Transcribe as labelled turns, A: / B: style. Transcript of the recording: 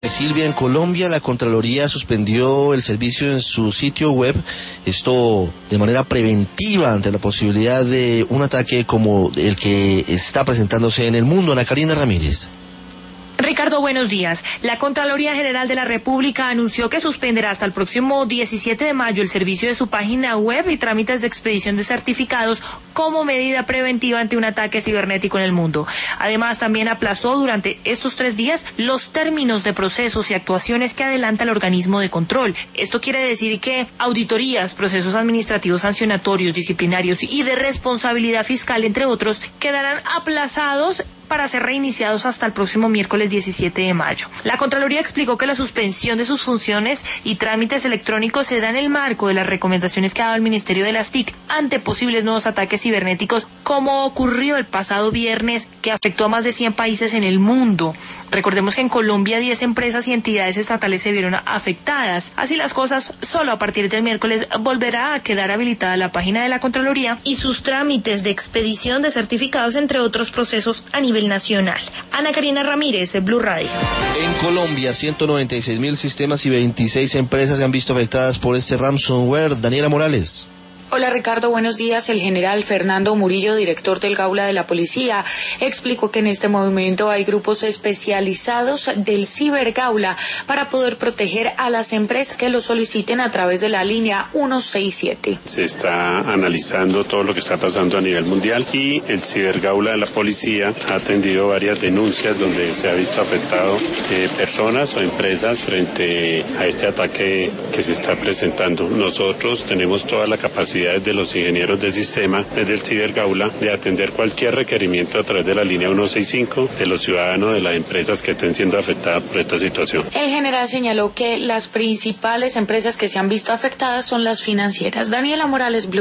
A: Silvia, en Colombia la Contraloría suspendió el servicio en su sitio web, esto de manera preventiva ante la posibilidad de un ataque como el que está presentándose en el mundo. Ana Karina Ramírez.
B: Ricardo, buenos días. La Contraloría General de la República anunció que suspenderá hasta el próximo 17 de mayo el servicio de su página web y trámites de expedición de certificados como medida preventiva ante un ataque cibernético en el mundo. Además, también aplazó durante estos 3 días los términos de procesos y actuaciones que adelanta el organismo de control. Esto quiere decir que auditorías, procesos administrativos sancionatorios, disciplinarios y de responsabilidad fiscal, entre otros, quedarán aplazados para ser reiniciados hasta el próximo miércoles 17 de mayo. La Contraloría explicó que la suspensión de sus funciones y trámites electrónicos se da en el marco de las recomendaciones que ha dado el Ministerio de las TIC ante posibles nuevos ataques cibernéticos, como ocurrió el pasado viernes, que afectó a más de 100 países en el mundo. Recordemos que en Colombia 10 empresas y entidades estatales se vieron afectadas. Así las cosas, solo a partir del miércoles volverá a quedar habilitada la página de la Contraloría y sus trámites de expedición de certificados, entre otros procesos a nivel nacional. Ana Karina Ramírez, Blue Radio.
A: En Colombia, 196.000 sistemas y 26 empresas se han visto afectadas por este ransomware. Daniela Morales.
C: Hola Ricardo, buenos días. El general Fernando Murillo, director del Gaula de la Policía, explicó que en este movimiento hay grupos especializados del Cibergaula para poder proteger a las empresas que lo soliciten a través de la línea 167.
D: Se está analizando todo lo que está pasando a nivel mundial y el Cibergaula de la Policía ha atendido varias denuncias donde se ha visto afectado personas o empresas frente a este ataque que se está presentando. Nosotros tenemos toda la capacidad de los ingenieros del sistema, desde el Cibergaula, de atender cualquier requerimiento a través de la línea 165 de los ciudadanos de las empresas que estén siendo afectadas por esta situación.
C: El general señaló que las principales empresas que se han visto afectadas son las financieras. Daniela Morales, Blue.